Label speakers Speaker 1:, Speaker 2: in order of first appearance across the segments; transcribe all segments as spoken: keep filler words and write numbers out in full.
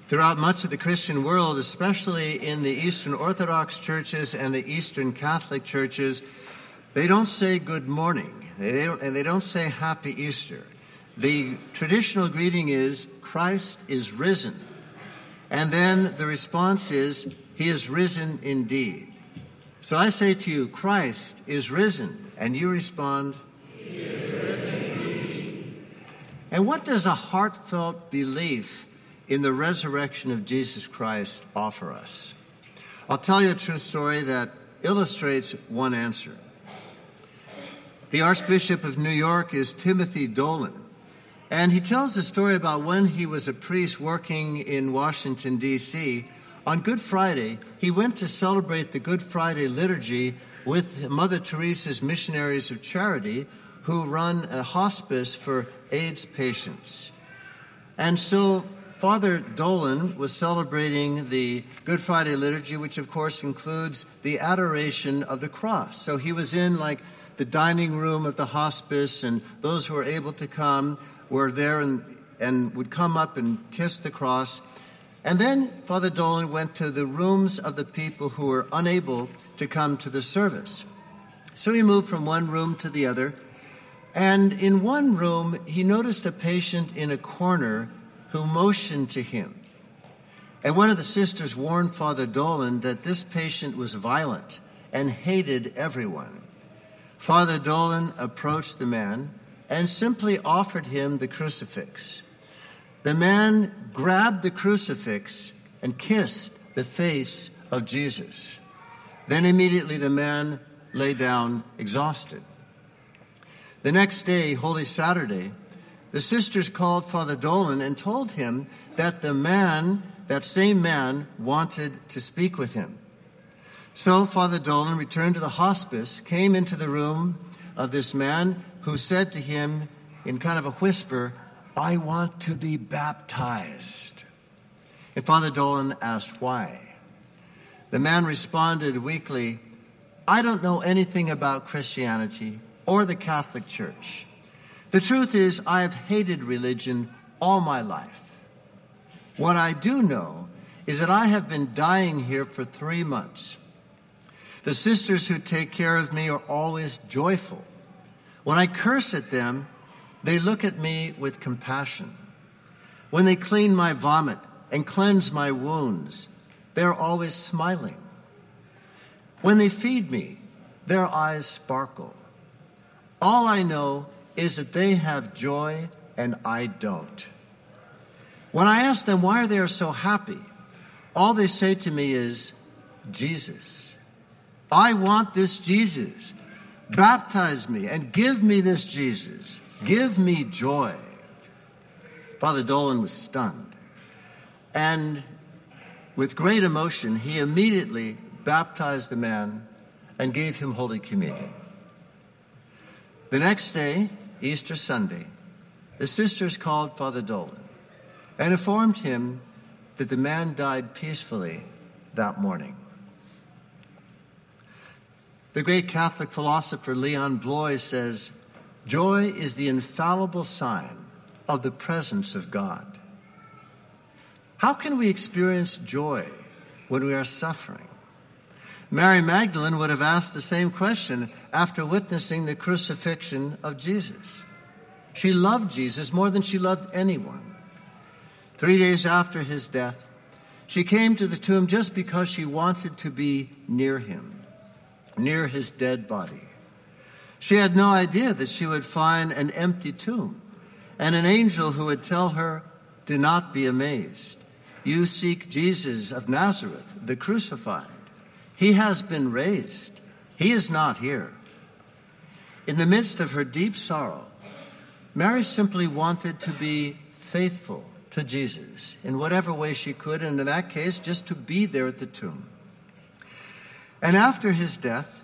Speaker 1: Throughout much of the Christian world, especially in the Eastern Orthodox churches and the Eastern Catholic churches, they don't say good morning, they don't, and they don't say happy Easter. The traditional greeting is, Christ is risen. And then the response is, he is risen indeed. So I say to you, Christ is risen. And you respond, he is risen indeed. And what does a heartfelt belief in the resurrection of Jesus Christ offer us? I'll tell you a true story that illustrates one answer. The Archbishop of New York is Timothy Dolan, and he tells a story about when he was a priest working in Washington, D C On Good Friday, he went to celebrate the Good Friday liturgy with Mother Teresa's Missionaries of Charity, who run a hospice for AIDS patients. And so Father Dolan was celebrating the Good Friday liturgy, which of course includes the adoration of the cross. So he was in like the dining room of the hospice, and those who were able to come were there and, and would come up and kiss the cross. And then Father Dolan went to the rooms of the people who were unable to come to the service. So he moved from one room to the other, and in one room he noticed a patient in a corner who motioned to him. And one of the sisters warned Father Dolan that this patient was violent and hated everyone. Father Dolan approached the man and simply offered him the crucifix. The man grabbed the crucifix and kissed the face of Jesus. Then immediately the man lay down exhausted. The next day, Holy Saturday, the sisters called Father Dolan and told him that the man, that same man, wanted to speak with him. So Father Dolan returned to the hospice, came into the room of this man who said to him in kind of a whisper, I want to be baptized. And Father Dolan asked why. The man responded weakly, I don't know anything about Christianity or the Catholic Church. The truth is, I have hated religion all my life. What I do know is that I have been dying here for three months. The sisters who take care of me are always joyful. When I curse at them, they look at me with compassion. When they clean my vomit and cleanse my wounds, they're always smiling. When they feed me, their eyes sparkle. All I know is that they have joy and I don't. When I ask them why they are so happy, all they say to me is, Jesus. I want this Jesus. Baptize me and give me this Jesus. Give me joy. Father Dolan was stunned. And with great emotion, he immediately baptized the man and gave him Holy Communion. The next day, Easter Sunday, the sisters called Father Dolan and informed him that the man died peacefully that morning. The great Catholic philosopher Leon Bloy says, joy is the infallible sign of the presence of God. How can we experience joy when we are suffering? Mary Magdalene would have asked the same question after witnessing the crucifixion of Jesus. She loved Jesus more than she loved anyone. Three days after his death, she came to the tomb just because she wanted to be near him, near his dead body. She had no idea that she would find an empty tomb and an angel who would tell her, do not be amazed. You seek Jesus of Nazareth, the crucified. He has been raised. He is not here. In the midst of her deep sorrow, Mary simply wanted to be faithful to Jesus in whatever way she could, and in that case, just to be there at the tomb. And after his death,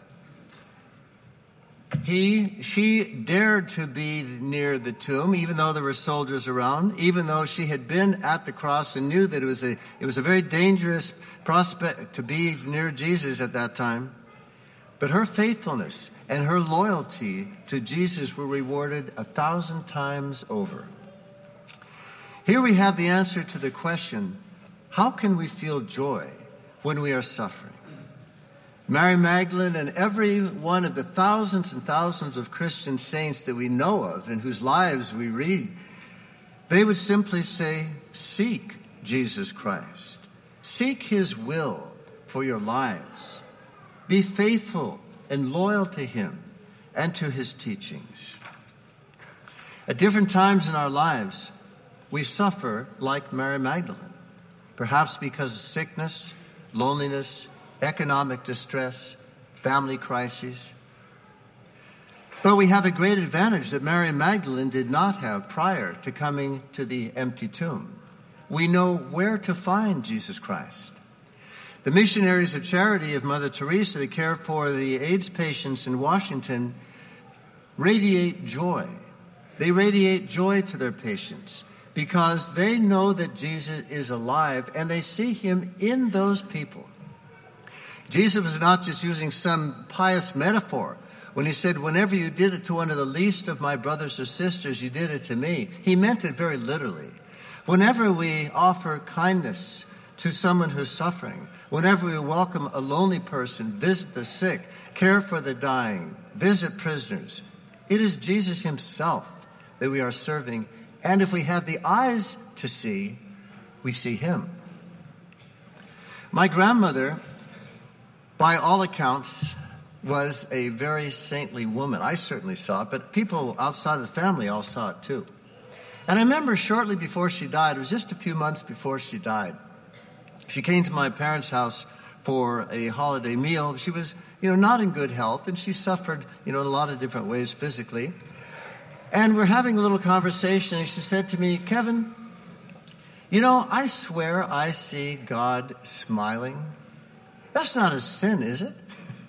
Speaker 1: he, she dared to be near the tomb, even though there were soldiers around, even though she had been at the cross and knew that it was a, it was a very dangerous prospect to be near Jesus at that time. But her faithfulness and her loyalty to Jesus were rewarded a thousand times over. Here we have the answer to the question, How can we feel joy when we are suffering? Mary Magdalene and every one of the thousands and thousands of Christian saints that we know of and whose lives we read, they would simply say, seek Jesus Christ. Seek his will for your lives. Be faithful and loyal to him and to his teachings. At different times in our lives, we suffer like Mary Magdalene, perhaps because of sickness, loneliness, economic distress, family crises. But we have a great advantage that Mary Magdalene did not have prior to coming to the empty tomb. We know where to find Jesus Christ. The missionaries of charity of Mother Teresa that care for the AIDS patients in Washington radiate joy. They radiate joy to their patients because they know that Jesus is alive and they see him in those people. Jesus was not just using some pious metaphor when he said, whenever you did it to one of the least of my brothers or sisters, you did it to me. He meant it very literally. Whenever we offer kindness to someone who's suffering, whenever we welcome a lonely person, visit the sick, care for the dying, visit prisoners, it is Jesus himself that we are serving. And if we have the eyes to see, we see him. My grandmother, by all accounts, was a very saintly woman. I certainly saw it, but people outside of the family all saw it too. And I remember shortly before she died, it was just a few months before she died, she came to my parents' house for a holiday meal. She was, you know, not in good health, and she suffered, you know, in a lot of different ways physically. And we're having a little conversation, and she said to me, Kevin, you know, I swear I see God smiling. That's not a sin, is it?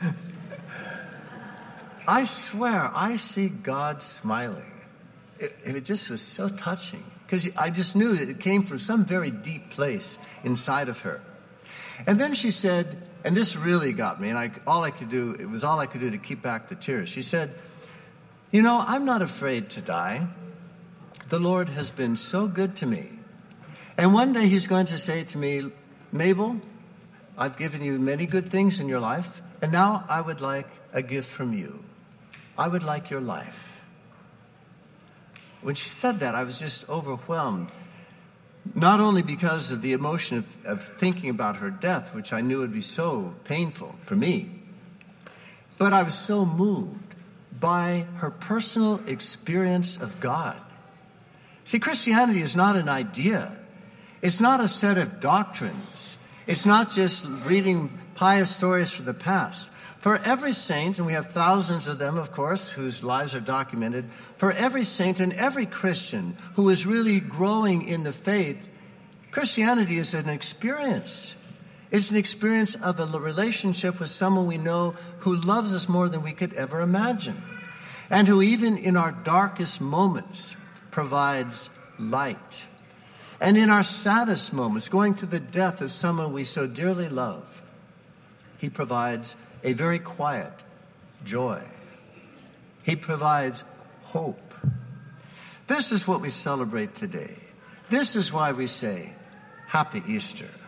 Speaker 1: I swear I see God smiling. It, it just was so touching because I just knew that it came from some very deep place inside of her. And then she said, and this really got me, and I, all I could do, it was all I could do to keep back the tears. She said, you know, I'm not afraid to die. The Lord has been so good to me. And one day he's going to say to me, Mabel, I've given you many good things in your life, and now I would like a gift from you. I would like your life. When she said that, I was just overwhelmed, not only because of the emotion of, of thinking about her death, which I knew would be so painful for me, but I was so moved by her personal experience of God. See, Christianity is not an idea. It's not a set of doctrines. It's not just reading pious stories from the past. For every saint, and we have thousands of them, of course, whose lives are documented, for every saint and every Christian who is really growing in the faith, Christianity is an experience. It's an experience of a relationship with someone we know who loves us more than we could ever imagine, and who even in our darkest moments provides light. And in our saddest moments, going through the death of someone we so dearly love, he provides a very quiet joy. He provides hope. This is what we celebrate today. This is why we say, Happy Easter.